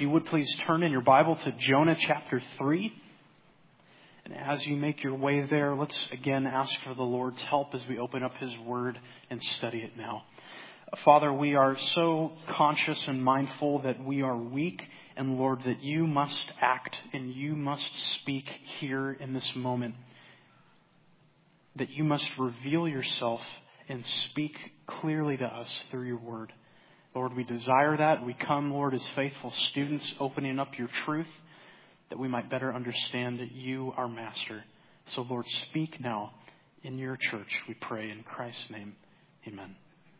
you would please turn in your Bible to Jonah chapter 3. And as you make your way there, let's again ask for the Lord's help as we open up His Word and study it now. Father, we are so conscious and mindful that we are weak, and Lord, that you must act and you must speak here in this moment. That you must reveal yourself and speak clearly to us through your Word. Lord, we desire that. We come, Lord, as faithful students, opening up your truth, that we might better understand you, our Master. So, Lord, speak now in your church, we pray in Christ's name. Amen.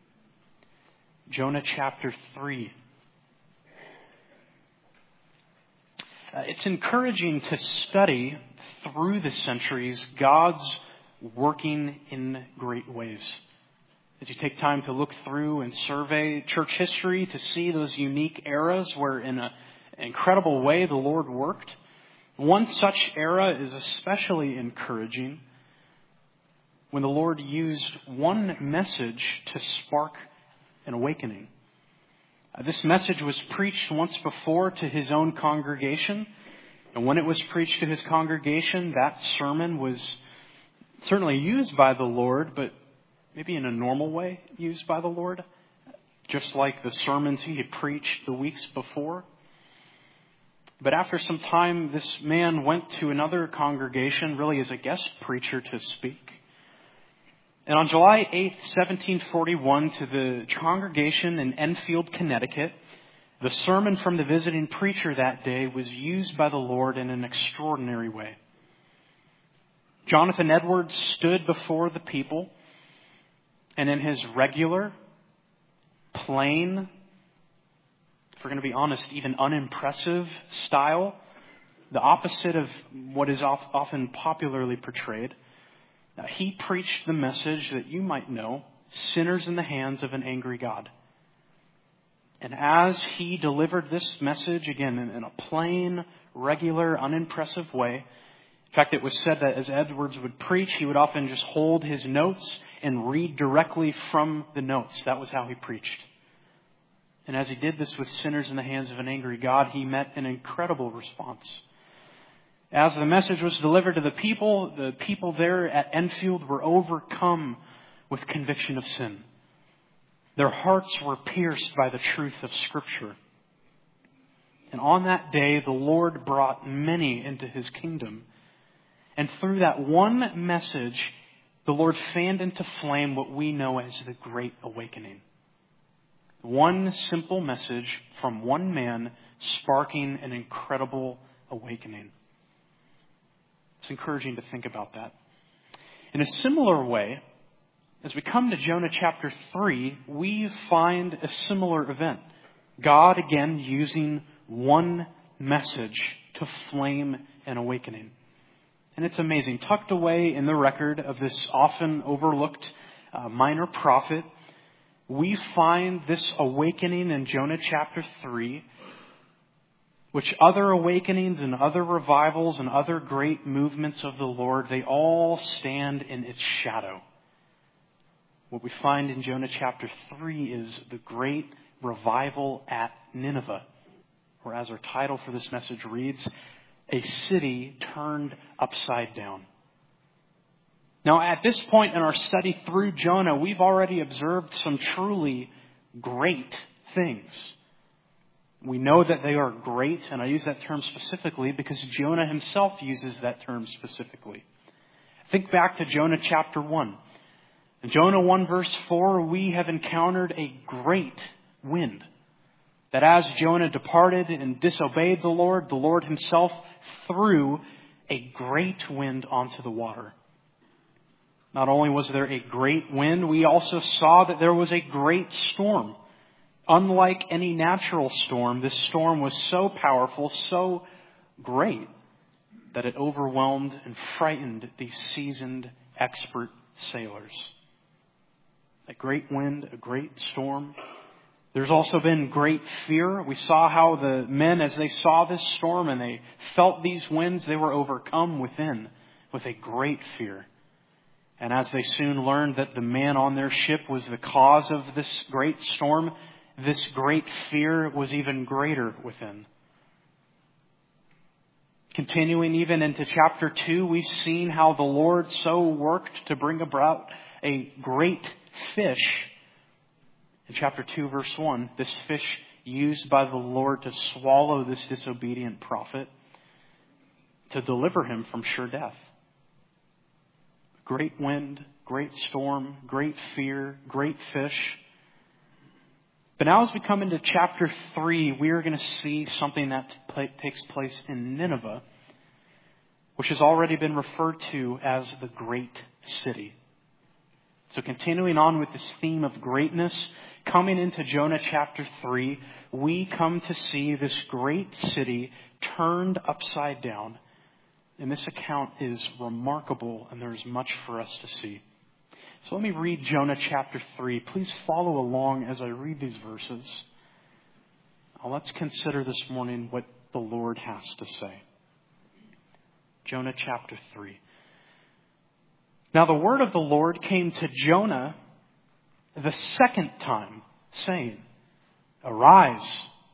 Jonah chapter 3. It's encouraging to study through the centuries God's working in great ways. As you take time to look through and survey church history to see those unique eras where in an incredible way the Lord worked. One such era is especially encouraging when the Lord used one message to spark an awakening. This message was preached once before to his own congregation. And when it was preached to his congregation, that sermon was certainly used by the Lord, but maybe in a normal way used by the Lord, just like the sermons he had preached the weeks before. But after some time, this man went to another congregation, really as a guest preacher to speak. And on July 8th, 1741, to the congregation in Enfield, Connecticut, the sermon from the visiting preacher that day was used by the Lord in an extraordinary way. Jonathan Edwards stood before the people, and in his regular, plain, if we're going to be honest, even unimpressive style, the opposite of what is often popularly portrayed, he preached the message that you might know, sinners in the hands of an angry God. And as he delivered this message, again, in a plain, regular, unimpressive way, in fact, it was said that as Edwards would preach, he would often just hold his notes and read directly from the notes. That was how he preached. And as he did this with sinners in the hands of an angry God, he met an incredible response. As the message was delivered to the people there at Enfield were overcome with conviction of sin. Their hearts were pierced by the truth of Scripture. And on that day, the Lord brought many into His kingdom. And through that one message, the Lord fanned into flame what we know as the Great Awakening. One simple message from one man sparking an incredible awakening. It's encouraging to think about that. In a similar way, as we come to Jonah chapter 3, we find a similar event. God again using one message to flame an awakening. And it's amazing. Tucked away in the record of this often overlooked minor prophet, we find this awakening in Jonah chapter 3, which other awakenings and other revivals and other great movements of the Lord, they all stand in its shadow. What we find in Jonah chapter 3 is the great revival at Nineveh, or as our title for this message reads, a city turned upside down. Now, at this point in our study through Jonah, we've already observed some truly great things. We know that they are great, and I use that term specifically because Jonah himself uses that term specifically. Think back to Jonah chapter 1. In Jonah 1 verse 4, we have encountered a great wind. That as Jonah departed and disobeyed the Lord himself threw a great wind onto the water. Not only was there a great wind, we also saw that there was a great storm. Unlike any natural storm, this storm was so powerful, so great, that it overwhelmed and frightened these seasoned, expert sailors. A great wind, a great storm. There's also been great fear. We saw how the men, as they saw this storm and they felt these winds, they were overcome within with a great fear. And as they soon learned that the man on their ship was the cause of this great storm, this great fear was even greater within. Continuing even into chapter 2, we've seen how the Lord so worked to bring about a great fish. In chapter 2, verse 1, this fish used by the Lord to swallow this disobedient prophet, to deliver him from sure death. Great wind, great storm, great fear, great fish. But now as we come into chapter 3, we are going to see something that takes place in Nineveh, which has already been referred to as the great city. So continuing on with this theme of greatness, coming into Jonah chapter 3, we come to see this great city turned upside down. And this account is remarkable, and there's much for us to see. So let me read Jonah chapter 3. Please follow along as I read these verses. Now let's consider this morning what the Lord has to say. Jonah chapter 3. Now the word of the Lord came to Jonah the second time, saying, Arise,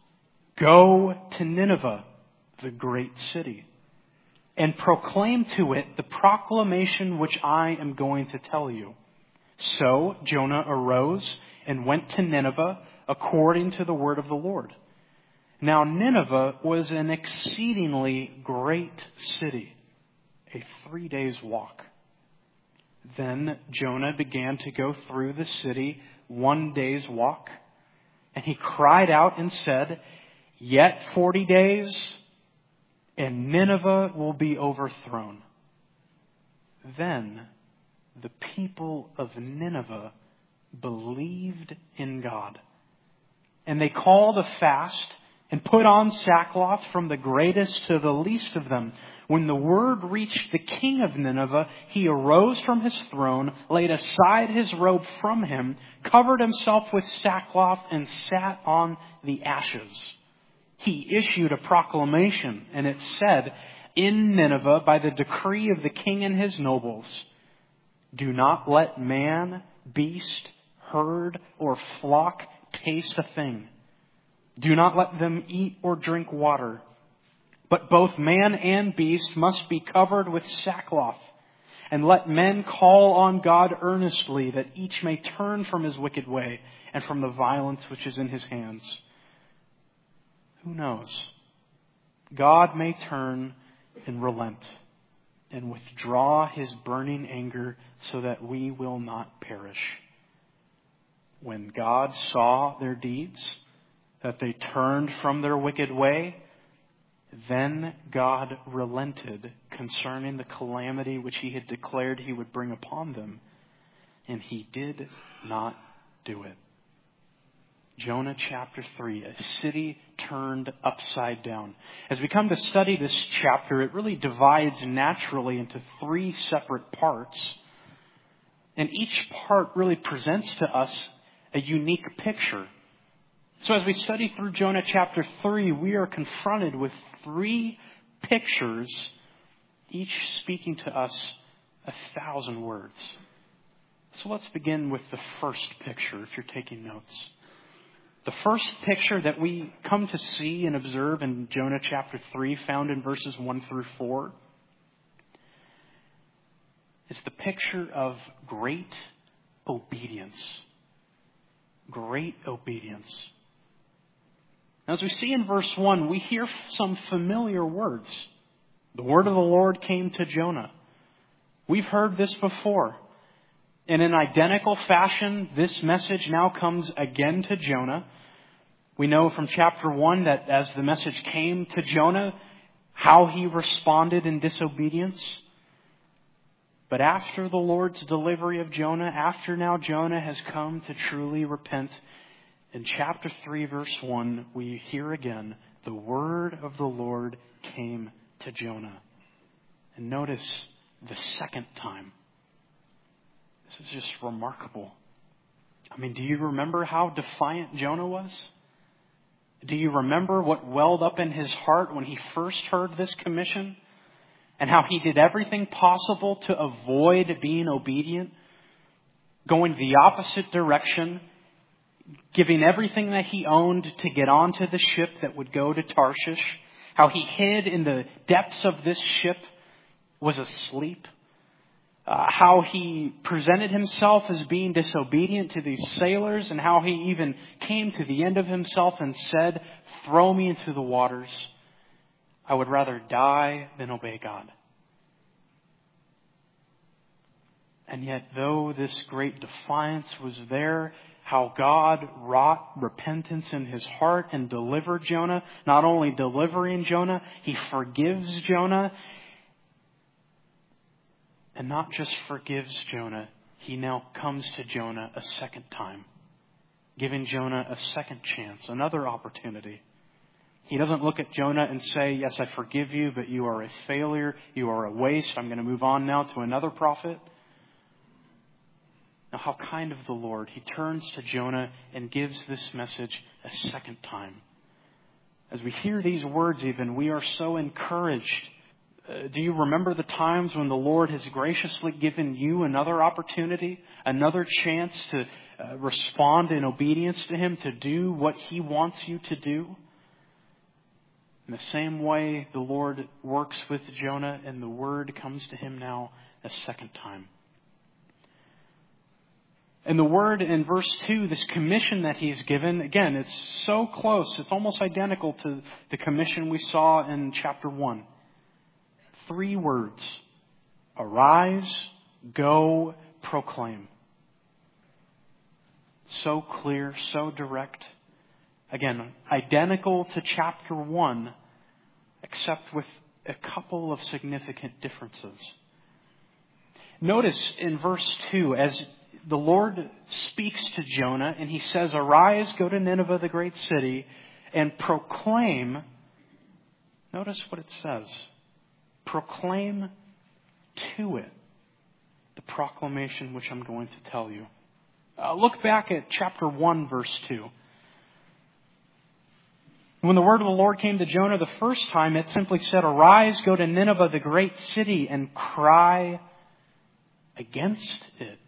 go to Nineveh, the great city, and proclaim to it the proclamation which I am going to tell you. So Jonah arose and went to Nineveh according to the word of the Lord. Now Nineveh was an exceedingly great city, a 3 days' walk. Then Jonah began to go through the city 1 day's walk, and he cried out and said, Yet 40 days, and Nineveh will be overthrown. Then the people of Nineveh believed in God. And they called a fast and put on sackcloth from the greatest to the least of them. When the word reached the king of Nineveh, he arose from his throne, laid aside his robe from him, covered himself with sackcloth, and sat on the ashes. He issued a proclamation, and it said, In Nineveh, by the decree of the king and his nobles, do not let man, beast, herd, or flock taste a thing. Do not let them eat or drink water. But both man and beast must be covered with sackcloth. And let men call on God earnestly, that each may turn from his wicked way and from the violence which is in his hands. Who knows? God may turn and relent and withdraw his burning anger so that we will not perish. When God saw their deeds, that they turned from their wicked way, then God relented concerning the calamity which he had declared he would bring upon them, and he did not do it. Jonah chapter 3, a city turned upside down. As we come to study this chapter, it really divides naturally into 3 separate parts. And each part really presents to us a unique picture. So as we study through Jonah chapter 3, we are confronted with 3 pictures, each speaking to us 1,000 words. So let's begin with the first picture, if you're taking notes. The first picture that we come to see and observe in Jonah chapter 3, found in verses 1 through 4, is the picture of great obedience. Great obedience. Now, as we see in verse 1, we hear some familiar words. The word of the Lord came to Jonah. We've heard this before. In an identical fashion, this message now comes again to Jonah. We know from chapter 1 that as the message came to Jonah, how he responded in disobedience. But after the Lord's delivery of Jonah, after now Jonah has come to truly repent, in chapter 3, verse 1, we hear again, the word of the Lord came to Jonah. And notice the second time. This is just remarkable. I mean, do you remember how defiant Jonah was? Do you remember what welled up in his heart when he first heard this commission? And how he did everything possible to avoid being obedient? Going the opposite direction, giving everything that he owned to get onto the ship that would go to Tarshish. how he hid in the depths of this ship, was asleep, how he presented himself as being disobedient to these sailors, and how he even came to the end of himself and said, "Throw me into the waters. I would rather die than obey God." And yet, though this great defiance was there, how God wrought repentance in his heart and delivered Jonah. Not only delivering Jonah, he forgives Jonah. And not just forgives Jonah, he now comes to Jonah a second time, giving Jonah a second chance, another opportunity. He doesn't look at Jonah and say, "Yes, I forgive you, but you are a failure, you are a waste. I'm going to move on now to another prophet." Now, how kind of the Lord. He turns to Jonah and gives this message a second time. As we hear these words even, we are so encouraged. Do you remember the times when the Lord has graciously given you another opportunity, another chance to respond in obedience to Him, to do what He wants you to do? In the same way, the Lord works with Jonah, and the word comes to him now a second time. And the word in verse 2, this commission that he's given, again, it's so close. It's almost identical to the commission we saw in chapter 1. 3 words. Arise, go, proclaim. So clear, so direct. Again, identical to chapter 1, except with a couple of significant differences. Notice in verse 2, as the Lord speaks to Jonah and he says, "Arise, go to Nineveh, the great city, and proclaim." Notice what it says. Proclaim to it the proclamation which I'm going to tell you. Look back at chapter 1, verse 2. When the word of the Lord came to Jonah the first time, it simply said, "Arise, go to Nineveh, the great city, and cry against it."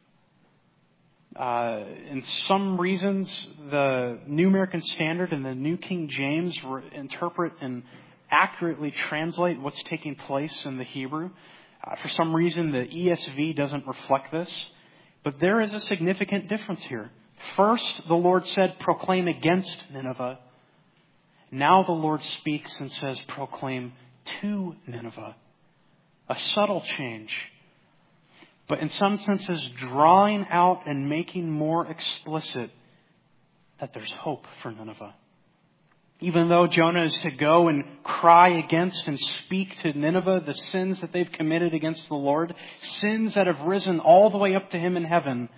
In some reasons, the New American Standard and the New King James interpret and accurately translate what's taking place in the Hebrew. For some reason, the ESV doesn't reflect this. But there is a significant difference here. First, the Lord said, "Proclaim against Nineveh." Now the Lord speaks and says, "Proclaim to Nineveh." A subtle change. But in some senses, drawing out and making more explicit that there's hope for Nineveh. Even though Jonah is to go and cry against and speak to Nineveh the sins that they've committed against the Lord, sins that have risen all the way up to him in heaven,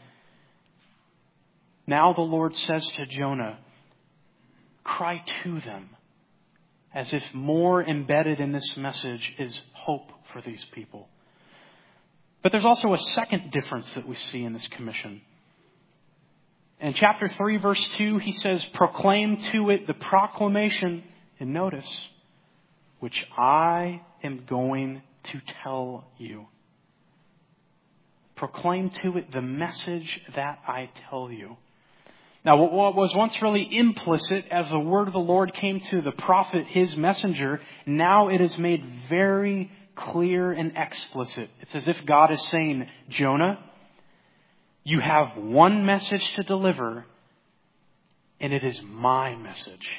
now the Lord says to Jonah, cry to them, as if more embedded in this message is hope for these people. But there's also a second difference that we see in this commission. In chapter 3, verse 2, he says, "Proclaim to it the proclamation," and notice, "which I am going to tell you." Proclaim to it the message that I tell you. Now, what was once really implicit as the word of the Lord came to the prophet, his messenger, now it is made very clear and explicit. It's as if God is saying, Jonah, you have one message to deliver, and it is my message.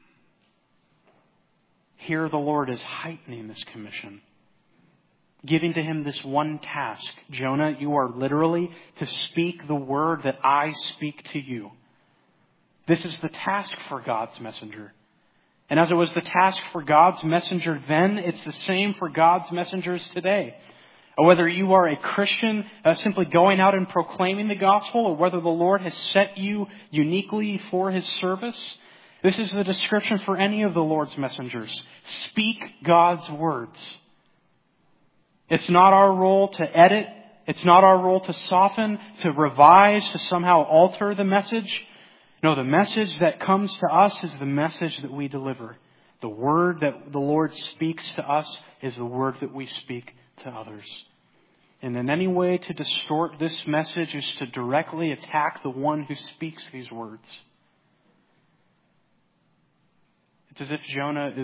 Here the Lord is heightening this commission, giving to him this one task. Jonah, you are literally to speak the word that I speak to you. This is the task for God's messenger. And as it was the task for God's messenger then, it's the same for God's messengers today. Whether you are a Christian simply going out and proclaiming the gospel, or whether the Lord has set you uniquely for his service, this is the description for any of the Lord's messengers. Speak God's words. It's not our role to edit. It's not our role to soften, to revise, to somehow alter the message. No, the message that comes to us is the message that we deliver. The word that the Lord speaks to us is the word that we speak to others. And in any way to distort this message is to directly attack the one who speaks these words. It's as if Jonah is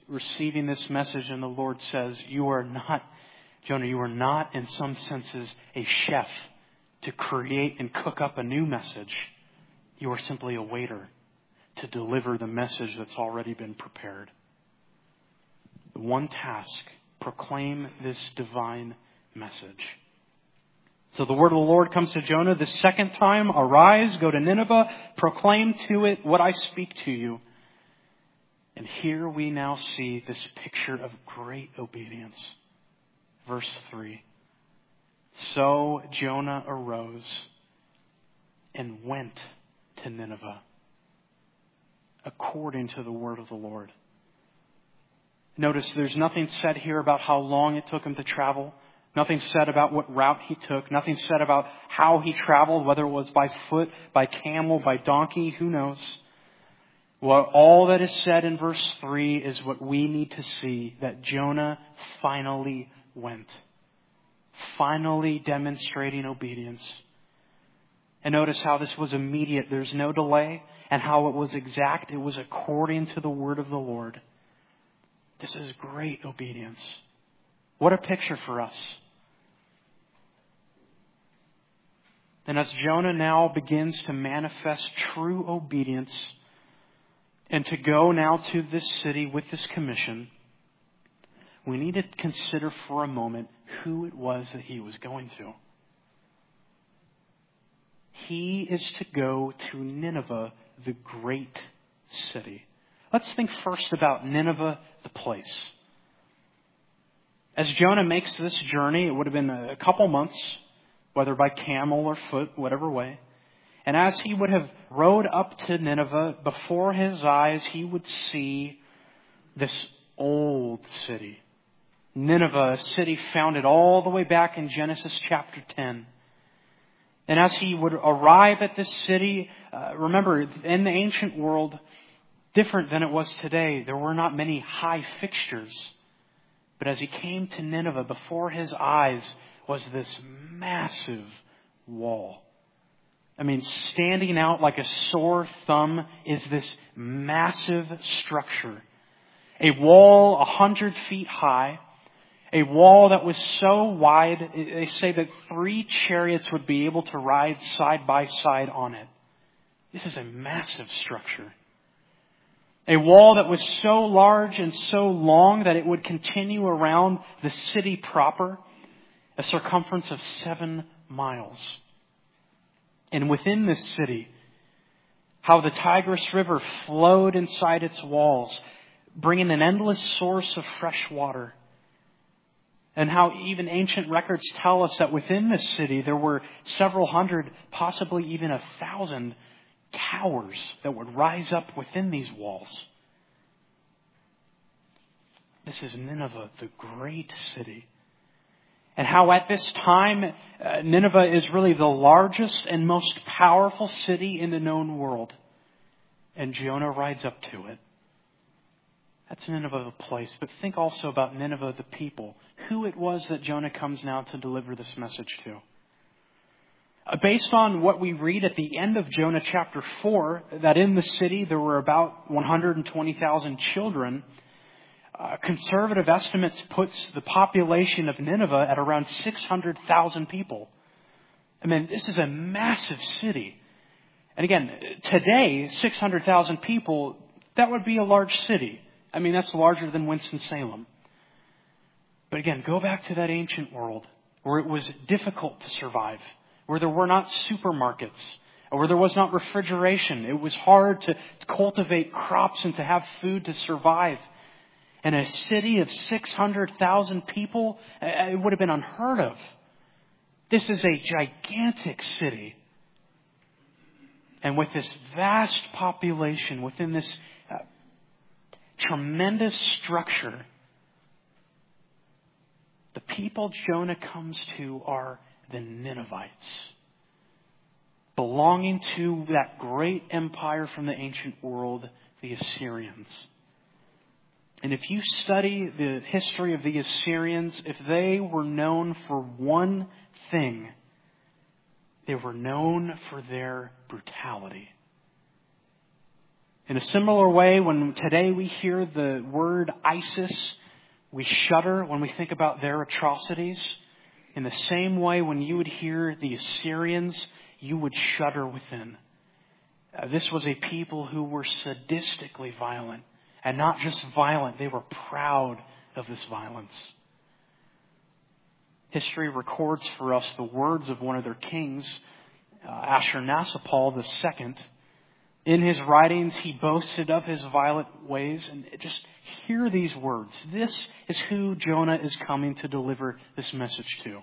receiving this message, and the Lord says, you are not, Jonah, you are not in some senses a chef to create and cook up a new message. You are simply a waiter to deliver the message that's already been prepared. The one task, proclaim this divine message. So the word of the Lord comes to Jonah the second time. Arise, go to Nineveh, proclaim to it what I speak to you. And here we now see this picture of great obedience. Verse 3. So Jonah arose and went to Nineveh according to the word of the Lord. Notice there's nothing said here about how long it took him to travel. Nothing said about what route he took. Nothing said about how he traveled, whether it was by foot, by camel, by donkey, who knows. Well, all that is said in verse 3 is what we need to see, that Jonah finally went. Finally demonstrating obedience. And notice how this was immediate. There's no delay. And how it was exact. It was according to the word of the Lord. This is great obedience. What a picture for us. And as Jonah now begins to manifest true obedience and to go now to this city with this commission, we need to consider for a moment who it was that he was going to. He is to go to Nineveh, the great city. Let's think first about Nineveh, the place. As Jonah makes this journey, it would have been a couple months, whether by camel or foot, whatever way. And as he would have rode up to Nineveh, before his eyes he would see this old city. Nineveh, a city founded all the way back in Genesis chapter 10. And as he would arrive at this city, remember, in the ancient world, different than it was today, there were not many high fixtures. But as he came to Nineveh, before his eyes was this massive wall. I mean, standing out like a sore thumb is this massive structure. A wall 100 feet high. A wall that was so wide, they say that 3 chariots would be able to ride side by side on it. This is a massive structure. A wall that was so large and so long that it would continue around the city proper, a circumference of 7 miles. And within this city, how the Tigris River flowed inside its walls, bringing an endless source of fresh water. And how even ancient records tell us that within this city there were several hundred, possibly even 1,000 towers that would rise up within these walls. This is Nineveh, the great city. And how at this time, Nineveh is really the largest and most powerful city in the known world. And Jonah rides up to it. That's Nineveh, the place. But think also about Nineveh, the people. Who it was that Jonah comes now to deliver this message to. Based on what we read at the end of Jonah chapter 4, that in the city there were about 120,000 children, conservative estimates puts the population of Nineveh at around 600,000 people. I mean, this is a massive city. And again, today, 600,000 people, that would be a large city. I mean, that's larger than Winston-Salem. But again, go back to that ancient world where it was difficult to survive, where there were not supermarkets, or where there was not refrigeration. It was hard to cultivate crops and to have food to survive. And a city of 600,000 people, it would have been unheard of. This is a gigantic city. And with this vast population, within this tremendous structure, the people Jonah comes to are the Ninevites, belonging to that great empire from the ancient world, the Assyrians. And if you study the history of the Assyrians, if they were known for one thing, they were known for their brutality. In a similar way, when today we hear the word ISIS, we shudder when we think about their atrocities. In the same way, when you would hear the Assyrians, you would shudder within. This was a people who were sadistically violent. And not just violent, they were proud of this violence. History records for us the words of one of their kings, Ashurnasirpal II. In his writings, he boasted of his violent ways. And just hear these words. This is who Jonah is coming to deliver this message to.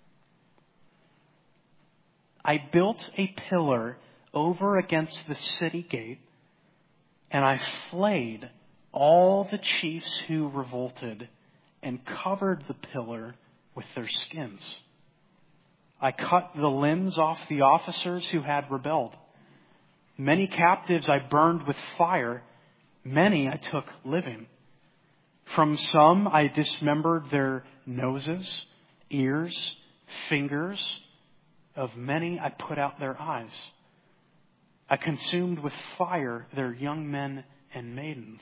I built a pillar over against the city gate, and I flayed all the chiefs who revolted and covered the pillar with their skins. I cut the limbs off the officers who had rebelled. Many captives I burned with fire. Many I took living. From some I dismembered their noses, ears, fingers. Of many I put out their eyes. I consumed with fire their young men and maidens.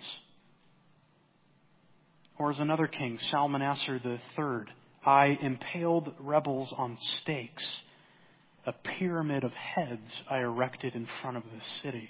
Or as another king, Salmanassar III, I impaled rebels on stakes. A pyramid of heads I erected in front of the city.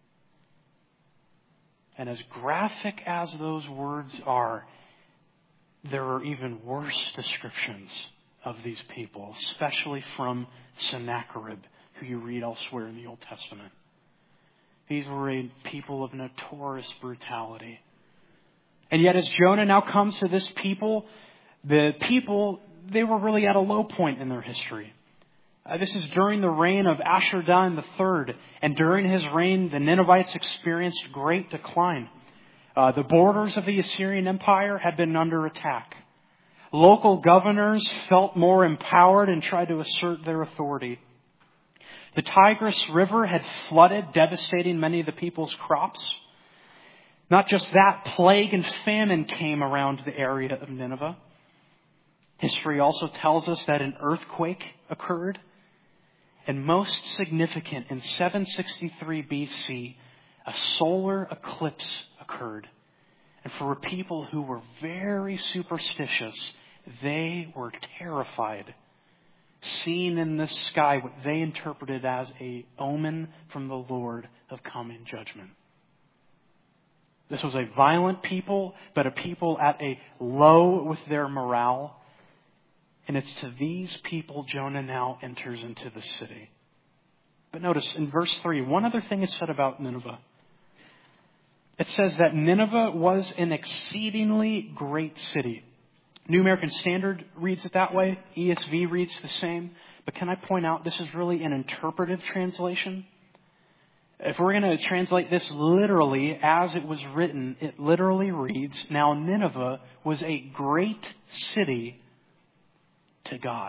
And as graphic as those words are, there are even worse descriptions of these people, especially from Sennacherib, who you read elsewhere in the Old Testament. These were a people of notorious brutality. And yet as Jonah now comes to this people, the people, they were really at a low point in their history. This is during the reign of Ashur-dan III. And during his reign, the Ninevites experienced great decline. The borders of the Assyrian Empire had been under attack. Local governors felt more empowered and tried to assert their authority. The Tigris River had flooded, devastating many of the people's crops. Not just that, plague and famine came around the area of Nineveh. History also tells us that an earthquake occurred. And most significant, in 763 BC, a solar eclipse occurred. And for people who were very superstitious, they were terrified, seeing in the sky what they interpreted as an omen from the Lord of coming judgment. This was a violent people, but a people at a low with their morale. And it's to these people Jonah now enters into the city. But notice in verse 3, one other thing is said about Nineveh. It says that Nineveh was an exceedingly great city. New American Standard reads it that way. ESV reads the same. But can I point out this is really an interpretive translation? If we're going to translate this literally as it was written, it literally reads, now Nineveh was a great city to God.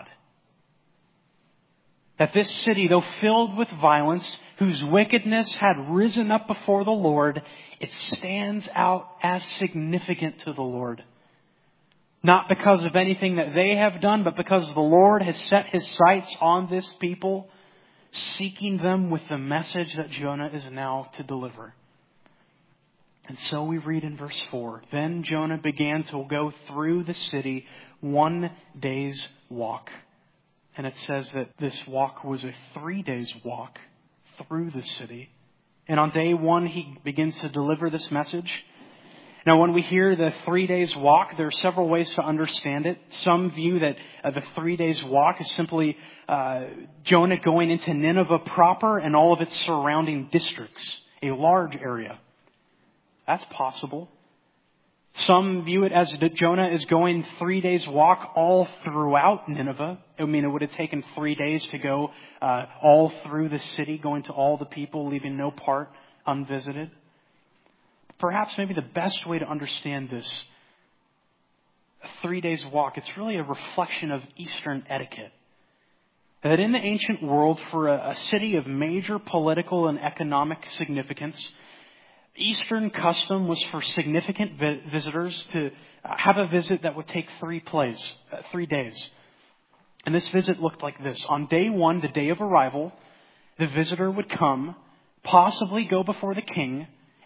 That this city, though filled with violence, whose wickedness had risen up before the Lord, it stands out as significant to the Lord. Not because of anything that they have done, but because the Lord has set His sights on this people, seeking them with the message that Jonah is now to deliver. And so we read in verse 4, then Jonah began to go through the city 1 day's walk. And it says that this walk was a 3 days walk through the city. And on day 1, he begins to deliver this message. Now, when we hear the 3 days walk, there are several ways to understand it. Some view that the 3 days walk is simply Jonah going into Nineveh proper and all of its surrounding districts, a large area. That's possible. Some view it as that Jonah is going 3 days walk all throughout Nineveh. I mean, it would have taken 3 days to go all through the city, going to all the people, leaving no part unvisited. Perhaps maybe the best way to understand this, a 3 days walk, it's really a reflection of Eastern etiquette. That in the ancient world, for a city of major political and economic significance, Eastern custom was for significant visitors to have a visit that would take 3 days. And this visit looked like this. On day 1, the day of arrival, the visitor would come, possibly go before the king,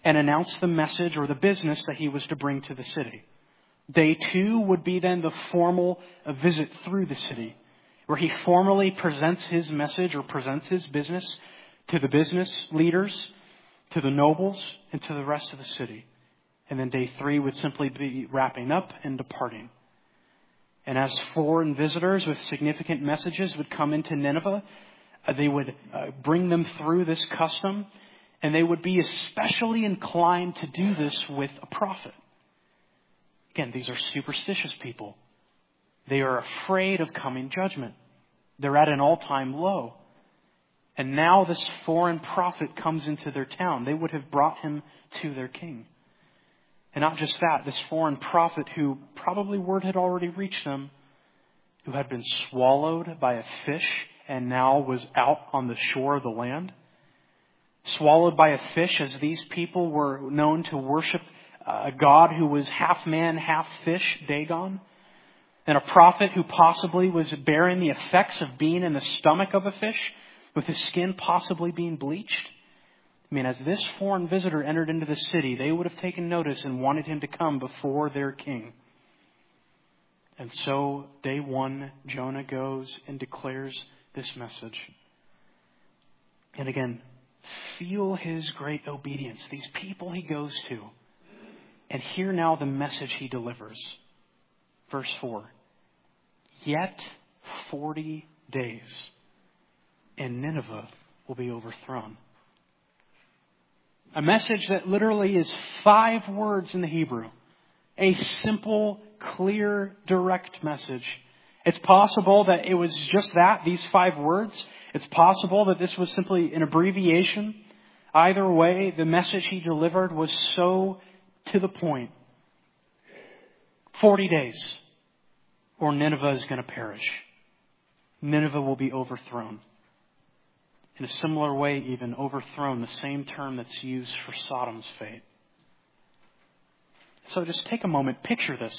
and announce the message or the business that he was to bring to the city. Day 2 would be then the formal visit through the city, where he formally presents his message or presents his business to the business leaders, to the nobles, and to the rest of the city. And then day 3 would simply be wrapping up and departing. And as foreign visitors with significant messages would come into Nineveh, they would bring them through this custom, and they would be especially inclined to do this with a prophet. Again, these are superstitious people. They are afraid of coming judgment. They're at an all-time low. And now this foreign prophet comes into their town. They would have brought him to their king. And not just that, this foreign prophet who probably word had already reached them, who had been swallowed by a fish and now was out on the shore of the land. Swallowed by a fish, as these people were known to worship a god who was half man, half fish, Dagon. And a prophet who possibly was bearing the effects of being in the stomach of a fish, with his skin possibly being bleached. I mean, as this foreign visitor entered into the city, they would have taken notice and wanted him to come before their king. And so, day 1, Jonah goes and declares this message. And again, feel his great obedience. These people he goes to. And hear now the message he delivers. Verse 4. Yet 40 days, and Nineveh will be overthrown. A message that literally is 5 words in the Hebrew. A simple, clear, direct message. It's possible that it was just that, these 5 words. It's possible that this was simply an abbreviation. Either way, the message he delivered was so to the point. 40 days, or Nineveh is going to perish. Nineveh will be overthrown. In a similar way, even overthrown, the same term that's used for Sodom's fate. So just take a moment, picture this.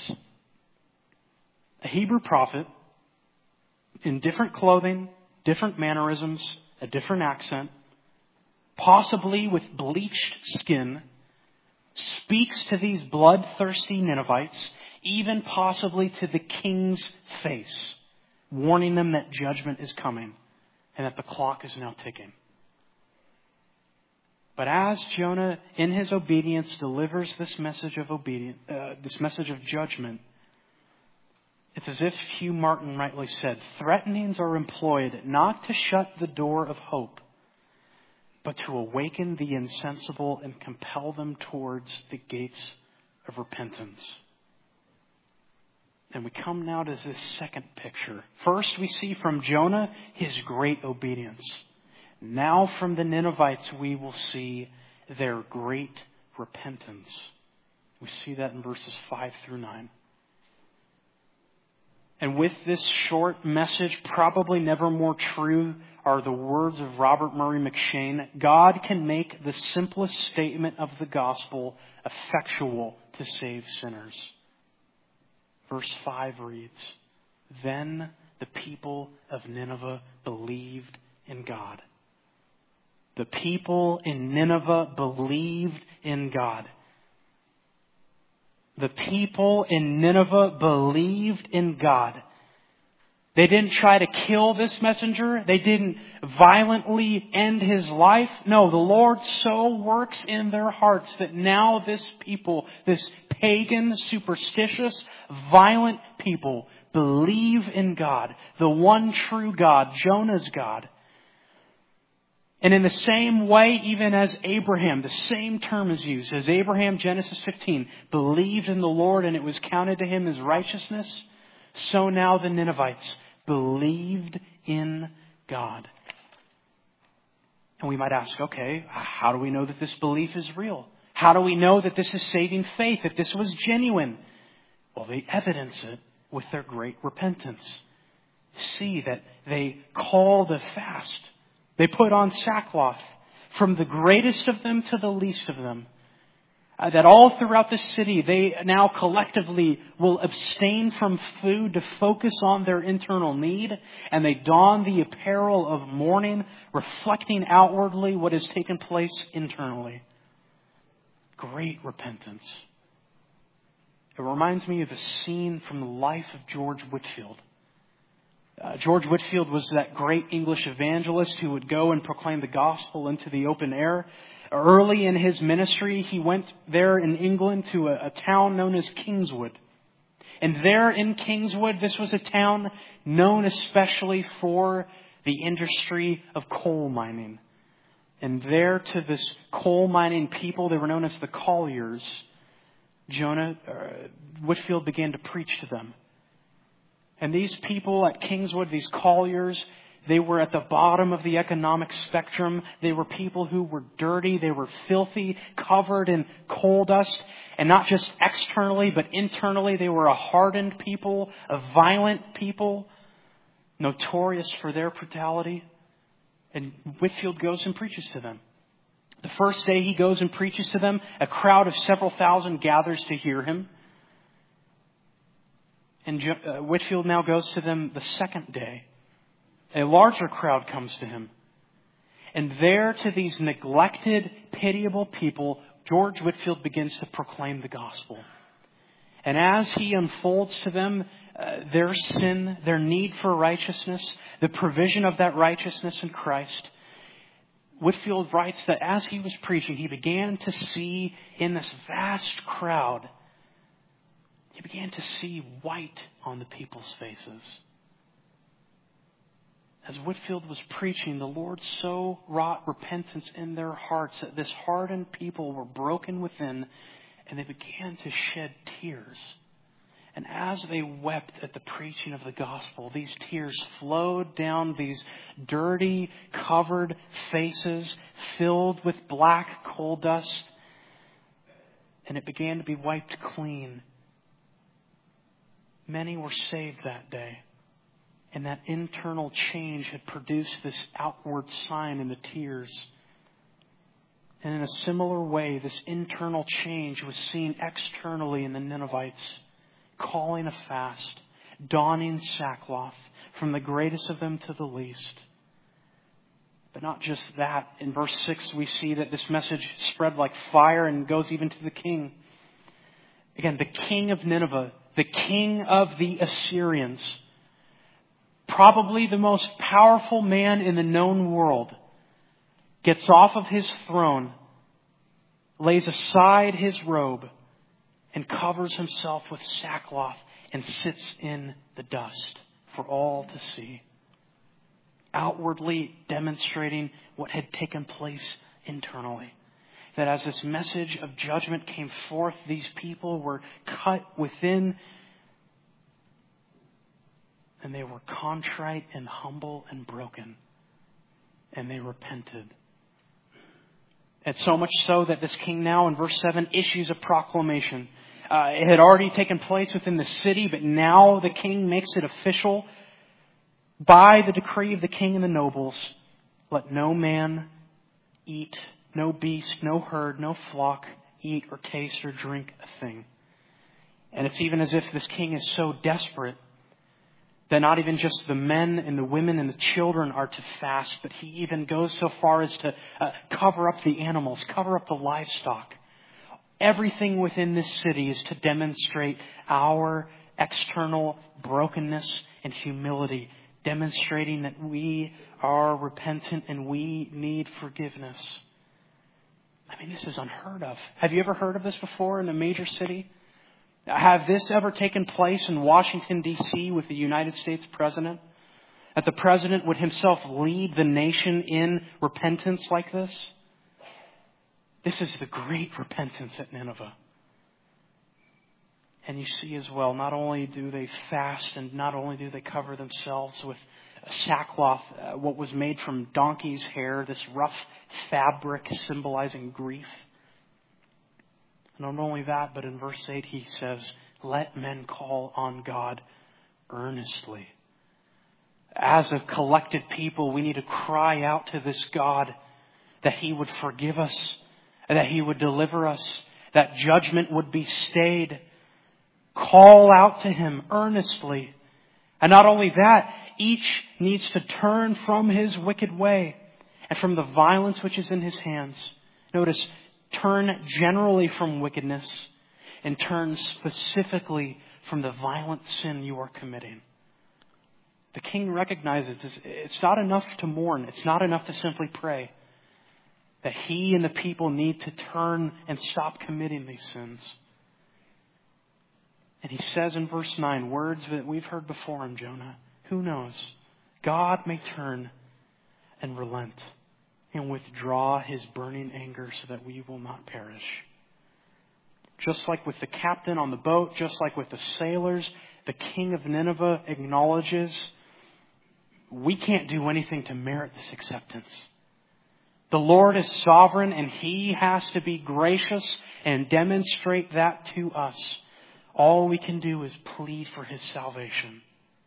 A Hebrew prophet in different clothing, different mannerisms, a different accent, possibly with bleached skin, speaks to these bloodthirsty Ninevites, even possibly to the king's face, warning them that judgment is coming and that the clock is now ticking. But as Jonah, in his obedience, delivers this message of judgment, it's as if Hugh Martin rightly said, threatenings are employed not to shut the door of hope, but to awaken the insensible and compel them towards the gates of repentance. And we come now to this second picture. First, we see from Jonah his great obedience. Now from the Ninevites, we will see their great repentance. We see that in verses 5 through 9. And with this short message, probably never more true are the words of Robert Murray McCheyne. God can make the simplest statement of the gospel effectual to save sinners. Verse 5 reads, Then the people of Nineveh believed in God. The people in Nineveh believed in God. The people in Nineveh believed in God. They didn't try to kill this messenger. They didn't violently end his life. No, the Lord so works in their hearts that now this people, this pagan, superstitious, violent people, believe in God, the one true God, Jonah's God. And in the same way, even as Abraham, the same term is used. As Abraham, Genesis 15, believed in the Lord and it was counted to him as righteousness, so now the Ninevites believed in God. And we might ask, okay, how do we know that this belief is real? How do we know that this is saving faith, that this was genuine? Well, they evidence it with their great repentance. See that they called a fast. They put on sackcloth, from the greatest of them to the least of them. That all throughout the city, they now collectively will abstain from food to focus on their internal need. And they don the apparel of mourning, reflecting outwardly what has taken place internally. great repentance. It reminds me of a scene from the life of George Whitefield. George Whitefield was that great English evangelist who would go and proclaim the gospel into the open air. Early in his ministry, he went there in England to a town known as Kingswood. And there in Kingswood, this was a town known especially for the industry of coal mining. And there to this coal mining people, they were known as the colliers, Whitefield began to preach to them. And these people at Kingswood, these colliers, they were at the bottom of the economic spectrum. They were people who were dirty. They were filthy, covered in coal dust. And not just externally, but internally, they were a hardened people, a violent people, notorious for their brutality. And Whitefield goes and preaches to them. The first day he goes and preaches to them, a crowd of several thousand gathers to hear him. And Whitefield now goes to them the second day. A larger crowd comes to him. And there to these neglected, pitiable people, George Whitefield begins to proclaim the gospel. And as he unfolds to them their sin, their need for righteousness, the provision of that righteousness in Christ, Whitefield writes that as he was preaching, he began to see in this vast crowd, he began to see white on the people's faces. As Whitefield was preaching, the Lord so wrought repentance in their hearts that this hardened people were broken within, and they began to shed tears. And as they wept at the preaching of the gospel, these tears flowed down these dirty, covered faces filled with black coal dust, and it began to be wiped clean. Many were saved that day. And that internal change had produced this outward sign in the tears. And in a similar way, this internal change was seen externally in the Ninevites, calling a fast, donning sackcloth, from the greatest of them to the least. But not just that. In verse 6, we see that this message spread like fire and goes even to the king. Again, the king of Nineveh, the king of the Assyrians, probably the most powerful man in the known world, gets off of his throne, lays aside his robe, and covers himself with sackcloth and sits in the dust for all to see, outwardly demonstrating what had taken place internally. That as this message of judgment came forth, these people were cut within, and they were contrite and humble and broken. And they repented. And so much so that this king now in verse 7 issues a proclamation. It had already taken place within the city, but now the king makes it official. By the decree of the king and the nobles, let no man eat, no beast, no herd, no flock eat or taste or drink a thing. And it's even as if this king is so desperate that not even just the men and the women and the children are to fast, but he even goes so far as to cover up the animals, cover up the livestock. Everything within this city is to demonstrate our external brokenness and humility, demonstrating that we are repentant and we need forgiveness. I mean, this is unheard of. Have you ever heard of this before in a major city? Have this ever taken place in Washington, D.C. with the United States president? That the president would himself lead the nation in repentance like this? This is the great repentance at Nineveh. And you see as well, not only do they fast and not only do they cover themselves with sackcloth, what was made from donkey's hair, this rough fabric symbolizing grief. Not only that, but in verse 8 he says, let men call on God earnestly. As a collected people, we need to cry out to this God that he would forgive us, that he would deliver us, that judgment would be stayed. Call out to him earnestly. And not only that, each needs to turn from his wicked way and from the violence which is in his hands. Notice, Turn generally from wickedness and turn specifically from the violent sin you are committing. The king recognizes it's not enough to mourn. It's not enough to simply pray. That he and the people need to turn and stop committing these sins. And he says in verse 9, words that we've heard before in Jonah. Who knows? God may turn and relent and withdraw his burning anger so that we will not perish. Just like with the captain on the boat, just like with the sailors, the king of Nineveh acknowledges we can't do anything to merit this acceptance. The Lord is sovereign and he has to be gracious and demonstrate that to us. All we can do is plead for his salvation.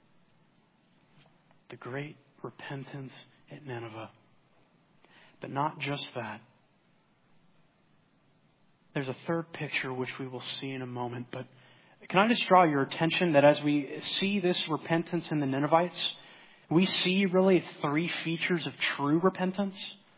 The great repentance at Nineveh. But not just that. There's a third picture which we will see in a moment. But can I just draw your attention that as we see this repentance in the Ninevites, we see really three features of true repentance.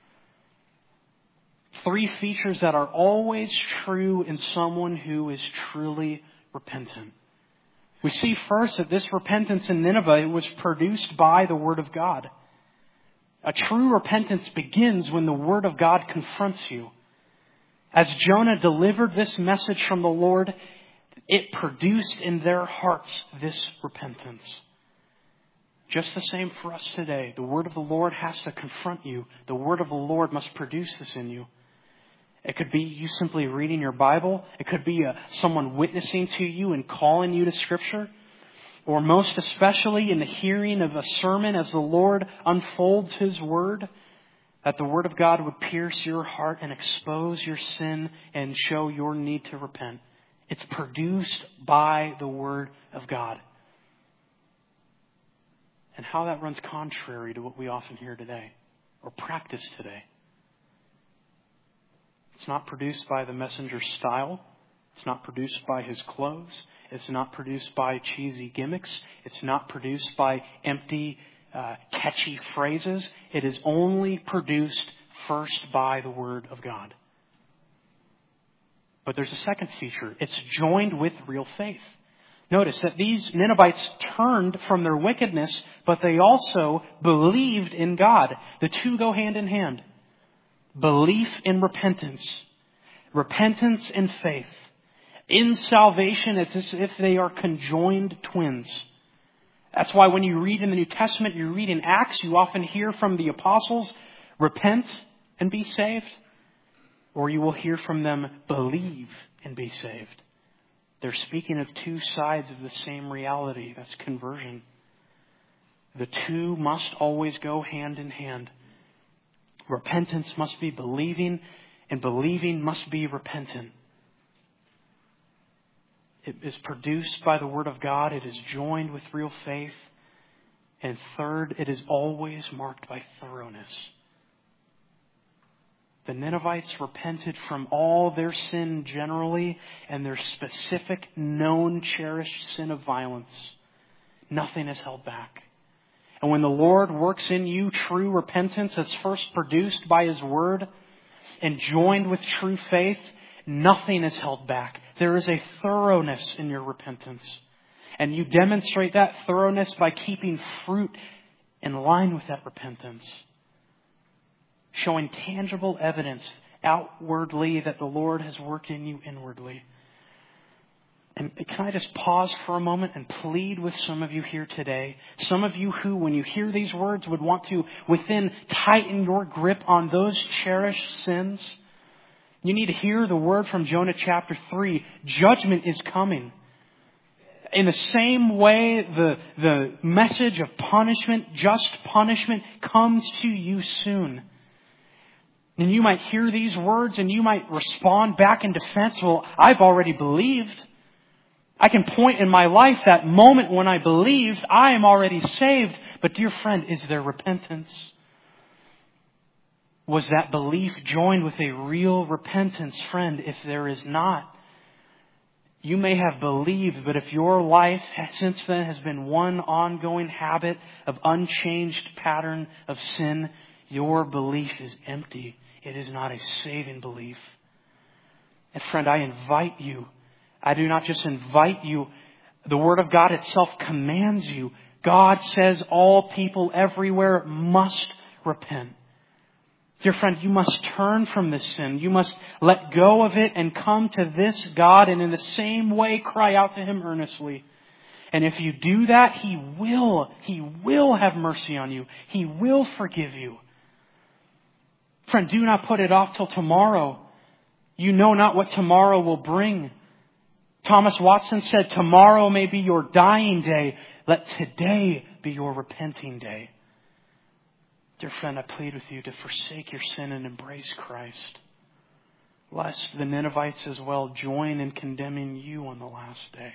Three features that are always true in someone who is truly repentant. We see first that this repentance in Nineveh was produced by the Word of God. A true repentance begins when the Word of God confronts you. As Jonah delivered this message from the Lord, it produced in their hearts this repentance. Just the same for us today. The Word of the Lord has to confront you. The Word of the Lord must produce this in you. It could be you simply reading your Bible. It could be someone witnessing to you and calling you to Scripture. Or most especially in the hearing of a sermon as the Lord unfolds His Word, that the Word of God would pierce your heart and expose your sin and show your need to repent. It's produced by the Word of God. And how that runs contrary to what we often hear today or practice today. It's not produced by the messenger's style. It's not produced by his clothes. It's not produced by cheesy gimmicks. It's not produced by empty, catchy phrases. It is only produced first by the Word of God. But there's a second feature. It's joined with real faith. Notice that these Ninevites turned from their wickedness, but they also believed in God. The two go hand in hand. Belief in repentance. Repentance and faith. In salvation, it's as if they are conjoined twins. That's why when you read in the New Testament, you read in Acts, you often hear from the apostles, repent and be saved. Or you will hear from them, believe and be saved. They're speaking of two sides of the same reality. That's conversion. The two must always go hand in hand. Repentance must be believing, and believing must be repentant. It is produced by the Word of God. It is joined with real faith. And third, it is always marked by thoroughness. The Ninevites repented from all their sin generally and their specific, known, cherished sin of violence. Nothing is held back. And when the Lord works in you true repentance that's first produced by His Word and joined with true faith, nothing is held back. There is a thoroughness in your repentance. And you demonstrate that thoroughness by keeping fruit in line with that repentance. Showing tangible evidence outwardly that the Lord has worked in you inwardly. And can I just pause for a moment and plead with some of you here today? Some of you who, when you hear these words, would want to, within, tighten your grip on those cherished sins. You need to hear the word from Jonah chapter 3. Judgment is coming. In the same way, the message of punishment, just punishment, comes to you soon. And you might hear these words and you might respond back in defense. Well, I've already believed. I can point in my life that moment when I believed, I am already saved. But dear friend, is there repentance? Was that belief joined with a real repentance? Friend, if there is not, you may have believed, but if your life since then has been one ongoing habit of unchanged pattern of sin, your belief is empty. It is not a saving belief. And friend, I invite you. I do not just invite you. The Word of God itself commands you. God says all people everywhere must repent. Dear friend, you must turn from this sin. You must let go of it and come to this God, and in the same way cry out to Him earnestly. And if you do that, He will have mercy on you. He will forgive you. Friend, do not put it off till tomorrow. You know not what tomorrow will bring. Thomas Watson said, tomorrow may be your dying day. Let today be your repenting day. Dear friend, I plead with you to forsake your sin and embrace Christ, lest the Ninevites as well join in condemning you on the last day.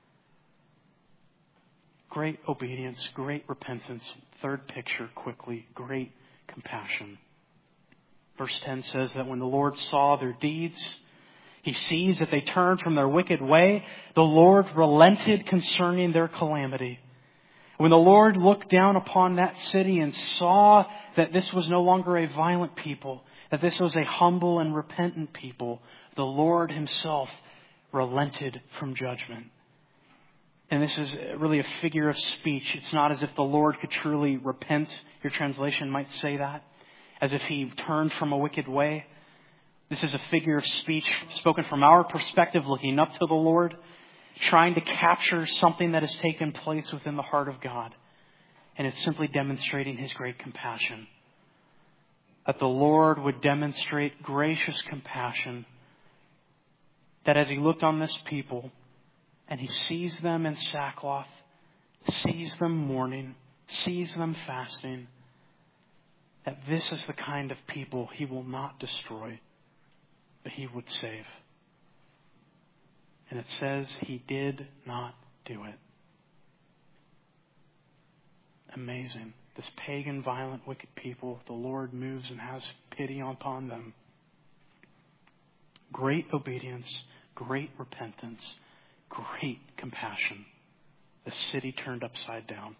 Great obedience, great repentance. Third picture quickly, great compassion. Verse 10 says that when the Lord saw their deeds, He sees that they turned from their wicked way, the Lord relented concerning their calamity. When the Lord looked down upon that city and saw that this was no longer a violent people, that this was a humble and repentant people, the Lord Himself relented from judgment. And this is really a figure of speech. It's not as if the Lord could truly repent. Your translation might say that. As if He turned from a wicked way. This is a figure of speech spoken from our perspective, looking up to the Lord, trying to capture something that has taken place within the heart of God. And it's simply demonstrating His great compassion. That the Lord would demonstrate gracious compassion. That as He looked on this people and He sees them in sackcloth, sees them mourning, sees them fasting, that this is the kind of people He will not destroy, but He would save. And it says He did not do it. Amazing. This pagan, violent, wicked people, the Lord moves and has pity upon them. Great obedience, great repentance, great compassion. The city turned upside down.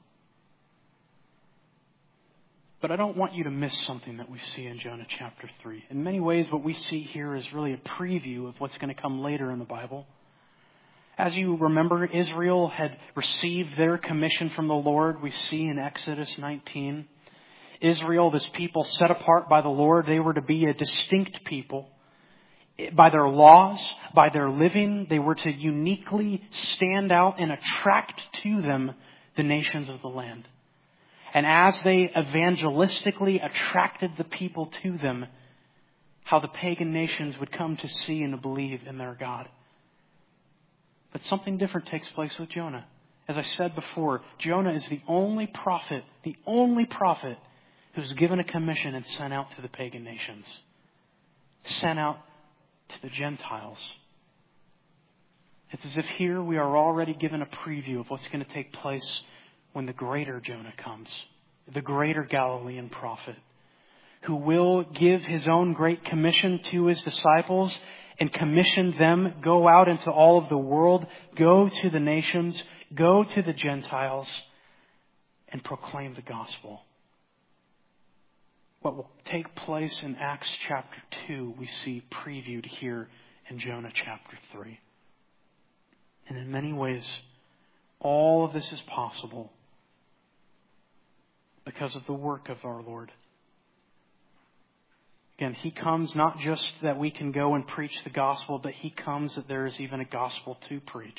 But I don't want you to miss something that we see in Jonah chapter 3. In many ways, what we see here is really a preview of what's going to come later in the Bible. As you remember, Israel had received their commission from the Lord. We see in Exodus 19. Israel, this people set apart by the Lord, they were to be a distinct people. By their laws, by their living, they were to uniquely stand out and attract to them the nations of the land. And as they evangelistically attracted the people to them, how the pagan nations would come to see and to believe in their God. But something different takes place with Jonah. As I said before, Jonah is the only prophet who's given a commission and sent out to the pagan nations. Sent out to the Gentiles. It's as if here we are already given a preview of what's going to take place when the greater Jonah comes, the greater Galilean prophet, who will give his own great commission to his disciples and commission them, go out into all of the world, go to the nations, go to the Gentiles, and proclaim the gospel. What will take place in Acts chapter 2, we see previewed here in Jonah chapter 3. And in many ways, all of this is possible because of the work of our Lord. Again, He comes not just that we can go and preach the gospel, but He comes that there is even a gospel to preach.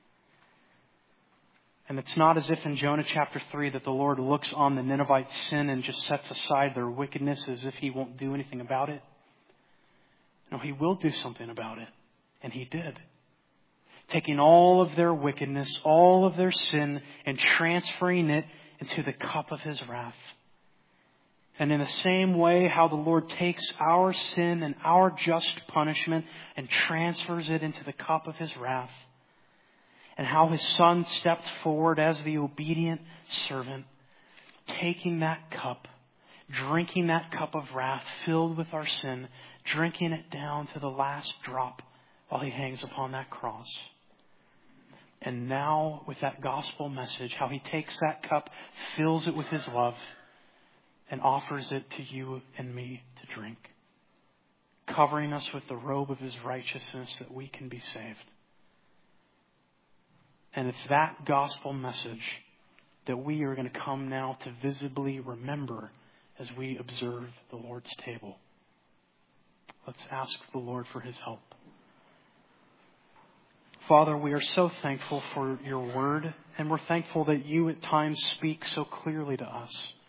And it's not as if in Jonah chapter 3 that the Lord looks on the Ninevites' sin and just sets aside their wickedness as if He won't do anything about it. No, He will do something about it. And He did. Taking all of their wickedness, all of their sin, and transferring it into the cup of His wrath. And in the same way, how the Lord takes our sin and our just punishment and transfers it into the cup of His wrath. And how His Son stepped forward as the obedient servant, taking that cup, drinking that cup of wrath filled with our sin, drinking it down to the last drop while He hangs upon that cross. And now, with that gospel message, how He takes that cup, fills it with His love, and offers it to you and me to drink. covering us with the robe of his righteousness that we can be saved. And it's that gospel message that we are going to come now to visibly remember as we observe the Lord's table. Let's ask the Lord for his help. Father, we are so thankful for your word, and we're thankful that you at times speak so clearly to us.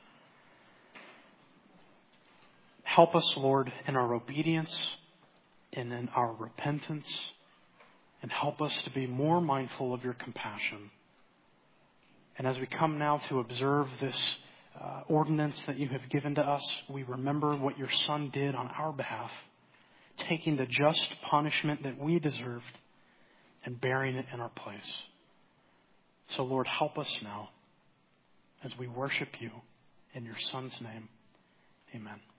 Help us, Lord, in our obedience and in our repentance, and help us to be more mindful of your compassion. And as we come now to observe this ordinance that you have given to us, we remember what your Son did on our behalf, taking the just punishment that we deserved and bearing it in our place. So, Lord, help us now as we worship you in your Son's name. Amen.